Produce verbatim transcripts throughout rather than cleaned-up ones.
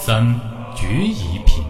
三决疑品。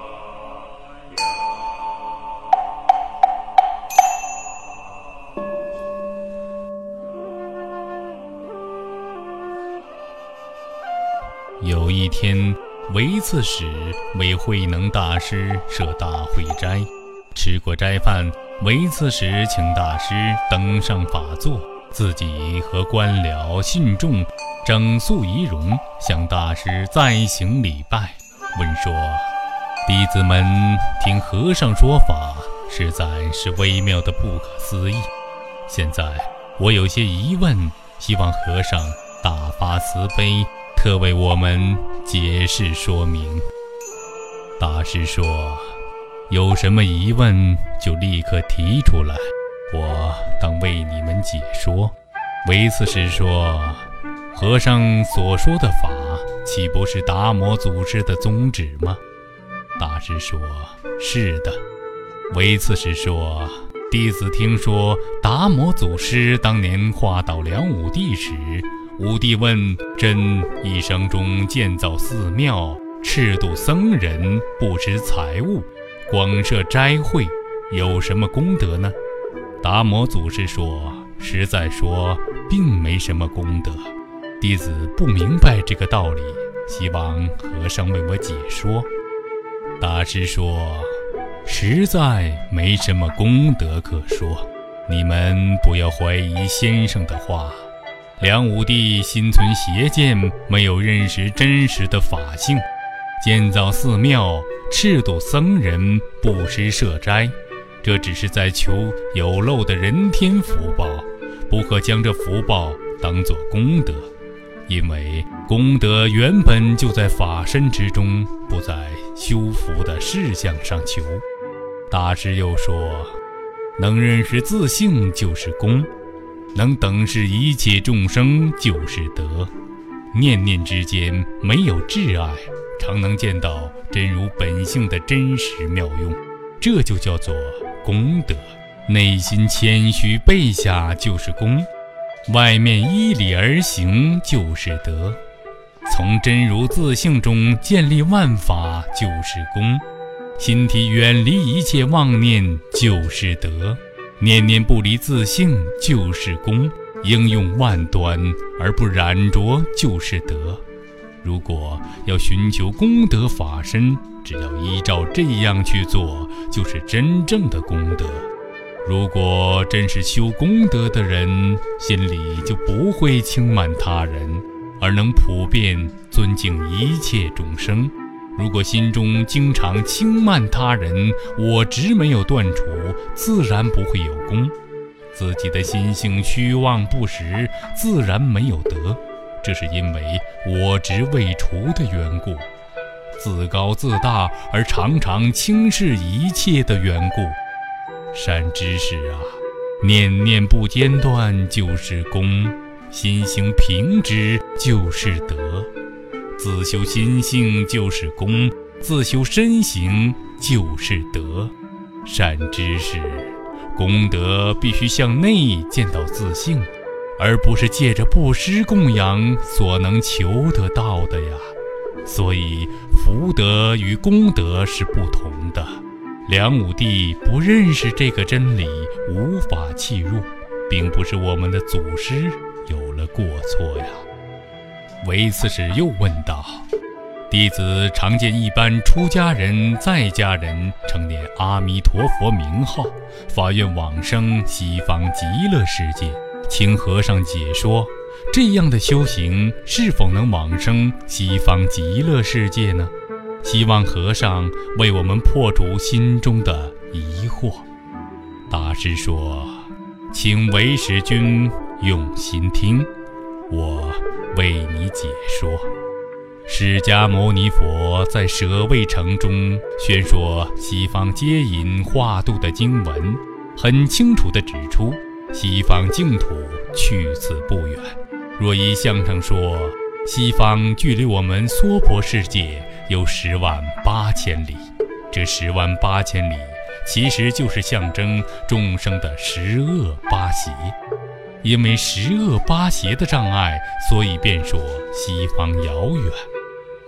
有一天，维刺史为慧能大师设大会斋，吃过斋饭，维刺史请大师登上法座，自己和官僚信众整肃仪容，向大师再行礼拜，问说：弟子们听和尚说法，实在是微妙的不可思议。现在我有些疑问，希望和尚大发慈悲，特为我们解释说明。大师说：有什么疑问就立刻提出来，我当为你们解说。维刺史说：和尚所说的法，岂不是达摩祖师的宗旨吗？大师说：是的。维刺史说：弟子听说达摩祖师当年化道梁武帝时，武帝问：朕一生中建造寺庙，赤度僧人，不施财物，广设斋会，有什么功德呢？达摩祖师说：实在说，并没什么功德。弟子不明白这个道理，希望和尚为我解说。大师说：实在没什么功德可说，你们不要怀疑先生的话。梁武帝心存邪见，没有认识真实的法性，建造寺庙，赤度僧人，布施设斋，这只是在求有漏的人天福报，不可将这福报当作功德，因为功德原本就在法身之中，不在修福的事项上求。大师又说：能认识自性就是功，能等视一切众生就是德，念念之间没有挚爱，常能见到真如本性的真实妙用，这就叫做功德。内心谦虚背下就是功，外面依理而行就是德，从真如自性中建立万法就是功，心体远离一切妄念就是德，念念不离自性就是功，应用万端而不染着就是德。如果要寻求功德法身，只要依照这样去做，就是真正的功德。如果真是修功德的人，心里就不会轻慢他人，而能普遍尊敬一切众生。如果心中经常轻慢他人，我执没有断除，自然不会有功。自己的心性虚妄不实，自然没有德，这是因为我执未除的缘故。自高自大而常常轻视一切的缘故。善知识啊，念念不间断就是功，心行平直就是德，自修心性就是功，自修身行就是德。善知识，功德必须向内见到自性，而不是借着布施供养所能求得到的呀。所以福德与功德是不同的。梁武帝不认识这个真理，无法契入，并不是我们的祖师有了过错呀。维刺史又问道：弟子常见一般出家人在家人称念阿弥陀佛名号，发愿往生西方极乐世界，请和尚解说，这样的修行是否能往生西方极乐世界呢？希望和尚为我们破除心中的疑惑。大师说：请为使君用心听，我为你解说。释迦牟尼佛在舍卫城中宣说西方接引化度的经文，很清楚地指出西方净土去此不远。若依相上说，西方距离我们娑婆世界有十万八千里，这十万八千里其实就是象征众生的十恶八邪。因为十恶八邪的障碍，所以便说西方遥远。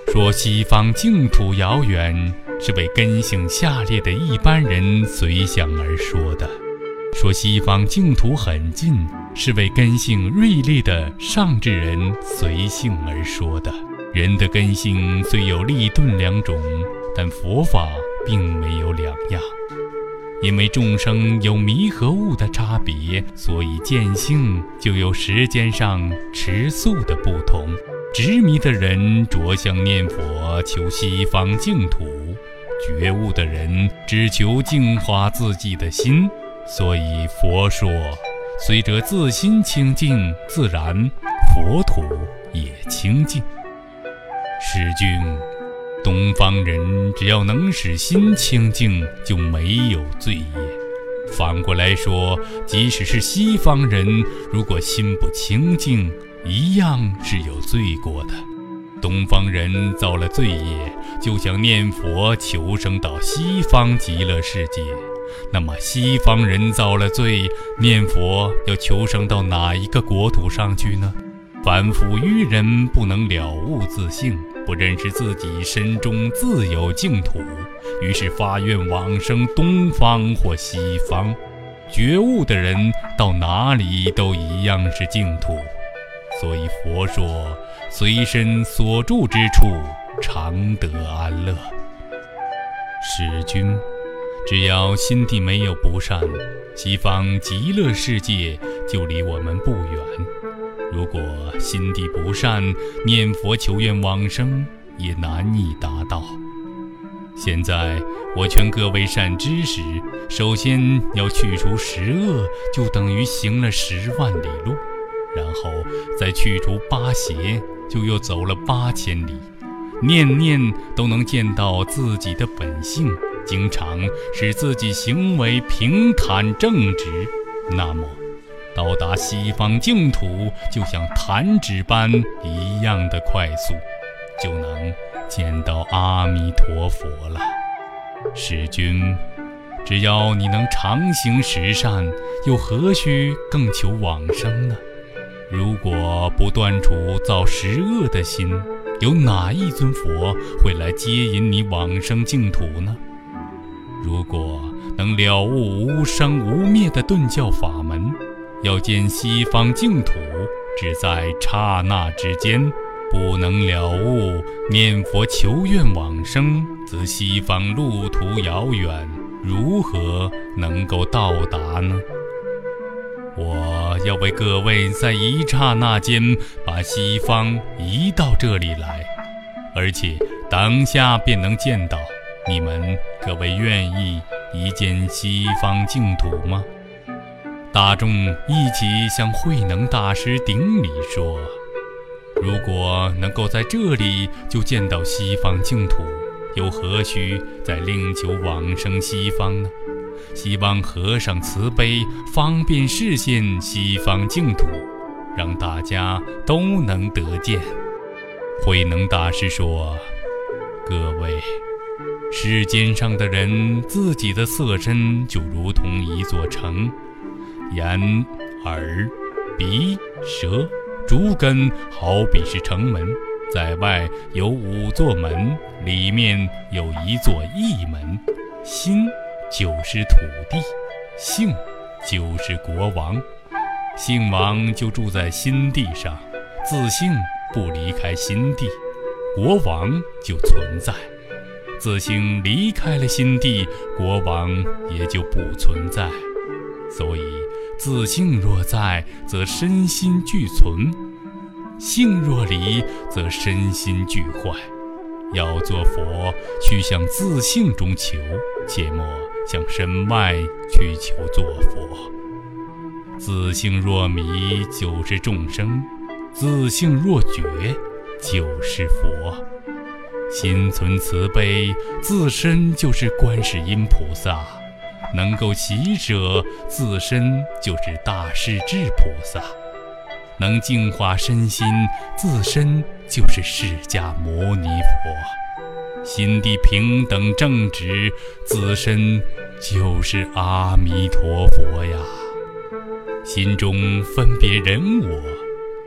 说西方净土遥远，是为根性下劣的一般人随想而说的；说西方净土很近，是为根性锐利的上智人随性而说的。人的根性虽有利钝两种，但佛法并没有两样。因为众生有迷和悟的差别，所以见性就有时间上迟速的不同。执迷的人着相念佛，求西方净土；觉悟的人只求净化自己的心。所以佛说，随着自心清净，自然佛土也清净。师君，东方人只要能使心清净，就没有罪业。反过来说，即使是西方人，如果心不清净，一样是有罪过的。东方人造了罪业，就想念佛求生到西方极乐世界。那么西方人造了罪，念佛要求生到哪一个国土上去呢？凡夫愚人不能了悟自性，不认识自己身中自有净土，于是发愿往生东方或西方。觉悟的人到哪里都一样是净土。所以佛说，随身所住之处，常得安乐。使君，只要心地没有不善，西方极乐世界就离我们不远。如果心地不善，念佛求愿往生也难以达到。现在我劝各位善知识，首先要去除十恶，就等于行了十万里路，然后再去除八邪，就又走了八千里。念念都能见到自己的本性，经常使自己行为平坦正直，那么到达西方净土就像弹指般一样的快速，就能见到阿弥陀佛了。使君，只要你能常行十善，又何须更求往生呢？如果不断除造十恶的心，有哪一尊佛会来接引你往生净土呢？如果能了悟无生无灭的顿教法门，要见西方净土，只在刹那之间，不能了悟，念佛求愿往生，则西方路途遥远，如何能够到达呢？我要为各位在一刹那间把西方移到这里来，而且当下便能见到。你们各位愿意一见西方净土吗？大众一起向慧能大师顶礼说，如果能够在这里就见到西方净土，又何须再另求往生西方呢？希望和尚慈悲，方便示现西方净土，让大家都能得见。慧能大师说，各位，世间上的人自己的色身就如同一座城，眼、耳、鼻、舌、足根好比是城门，在外有五座门，里面有一座驿门。心就是土地，性就是国王，性王就住在心地上，自性不离开心地，国王就存在。自性离开了心地，国王也就不存在。所以自性若在，则身心俱存；性若离，则身心俱坏。要做佛，须向自性中求，切莫向身外去求做佛。自性若迷，就是众生；自性若觉，就是佛。心存慈悲，自身就是观世音菩萨；能够喜舍，自身就是大势至菩萨；能净化身心，自身就是释迦牟尼佛；心地平等正直，自身就是阿弥陀佛呀。心中分别人我，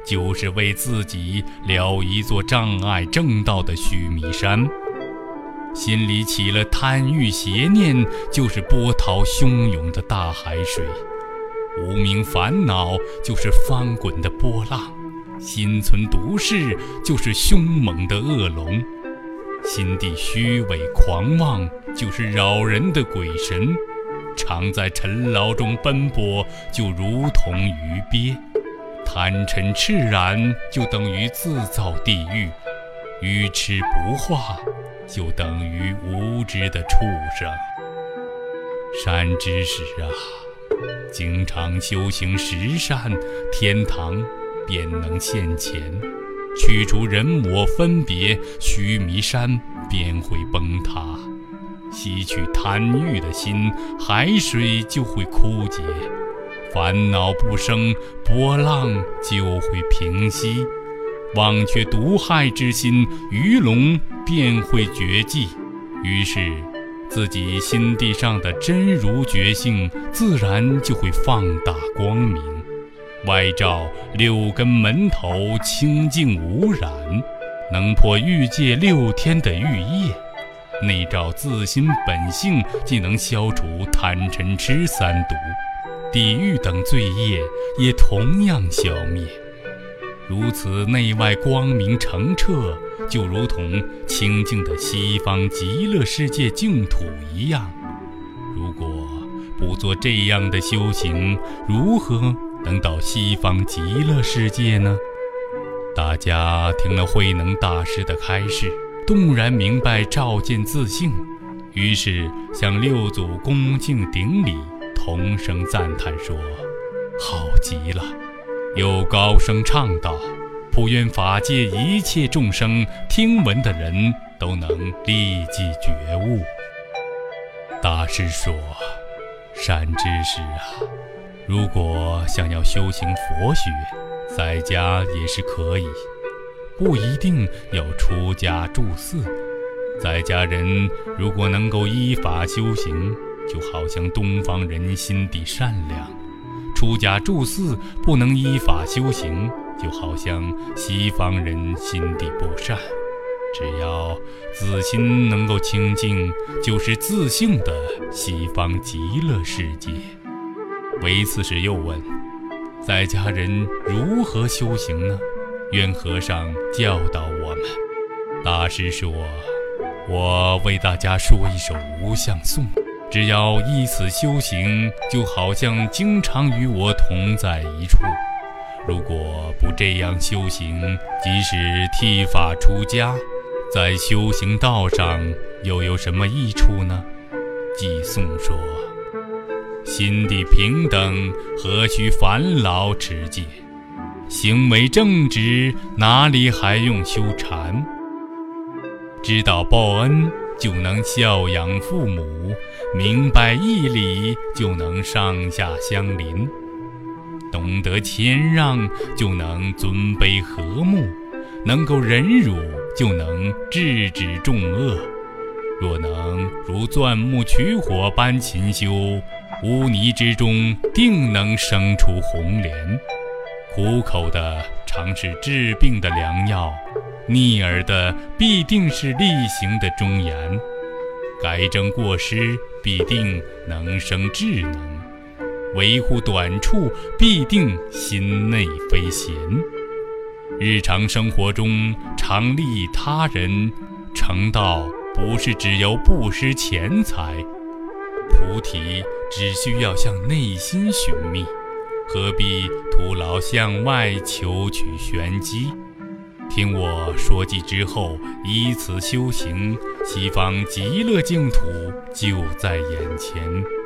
就是为自己撩一座障碍正道的须弥山。心里起了贪欲邪念，就是波涛汹涌的大海水；无名烦恼，就是翻滚的波浪；心存毒誓，就是凶猛的恶龙；心地虚伪狂妄，就是扰人的鬼神；常在尘劳中奔波，就如同鱼鳖；贪嗔痴然，就等于自造地狱；愚痴不化，就等于无知的畜生。善知识啊，经常修行十善，天堂便能现前；去除人我分别，须弥山便会崩塌；吸取贪欲的心，海水就会枯竭；烦恼不生，波浪就会平息；忘却毒害之心，鱼龙便会绝迹。于是自己心地上的真如觉性自然就会放大光明，外照六根门头清净无染，能破欲界六天的欲业；内照自心本性，既能消除贪嗔痴三毒，地狱等罪业也同样消灭。如此内外光明澄澈，就如同清净的西方极乐世界净土一样。如果不做这样的修行，如何能到西方极乐世界呢？大家听了慧能大师的开示，顿然明白照见自性，于是向六祖恭敬顶礼，同声赞叹说：好极了！又高声唱道：普愿法界一切众生听闻的人都能立即觉悟。大师说：善知识啊，如果想要修行佛学，在家也是可以，不一定要出家住寺。在家人如果能够依法修行，就好像东方人心地善良；出家住寺不能依法修行，就好像西方人心地不善。只要自心能够清净，就是自性的西方极乐世界。唯刺史又问：在家人如何修行呢？愿和尚教导我们。大师说：我为大家说一首无相颂，只要依此修行，就好像经常与我同在一处。如果不这样修行，即使剃发出家，在修行道上又有什么益处呢？偈颂说：心地平等，何须烦劳持戒；行为正直，哪里还用修禅？知道报恩，就能孝养父母；明白义理，就能上下相邻；懂得谦让，就能尊卑和睦；能够忍辱，就能制止众恶。若能如钻木取火般勤修，污泥之中定能生出红莲。苦口的常是治病的良药，逆耳的必定是力行的忠言。改正过失，必定能生智能；维护短处，必定心内非闲。日常生活中常利益他人，成道不是只有布施钱财，菩提只需要向内心寻觅，何必徒劳向外求取玄机？听我说记之后，依此修行，西方极乐净土就在眼前。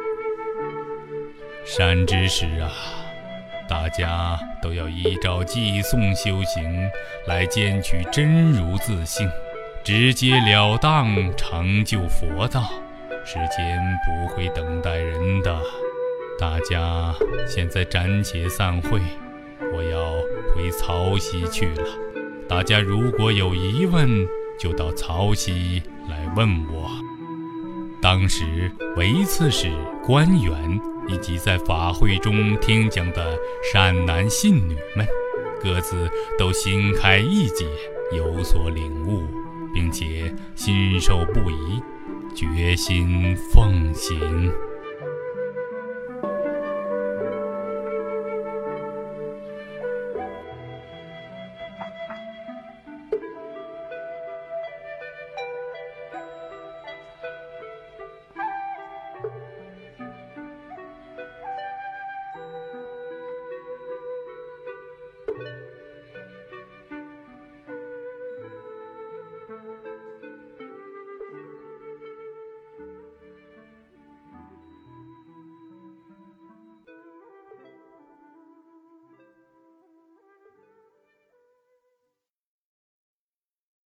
善知识啊，大家都要依照偈颂修行，来见取真如自性，直截了当成就佛道。世间不会等待人的。大家现在暂且散会，我要回曹溪去了。大家如果有疑问，就到曹溪来问我。当时唯刺史、官员以及在法会中听讲的善男信女们， 各自都心开意解，有所领悟，并且心受不疑，决心奉行。